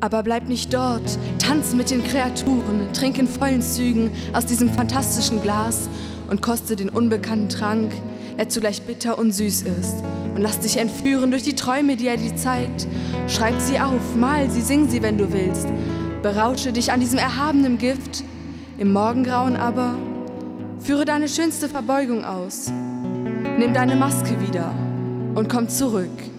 Aber bleib nicht dort, tanz mit den Kreaturen, trink in vollen Zügen aus diesem fantastischen Glas und koste den unbekannten Trank, der zugleich bitter und süß ist. Und lass dich entführen durch die Träume, die er dir zeigt. Schreib sie auf, mal sie, sing sie, wenn du willst. Berausche dich an diesem erhabenen Gift. Im Morgengrauen aber führe deine schönste Verbeugung aus. Nimm deine Maske wieder und komm zurück.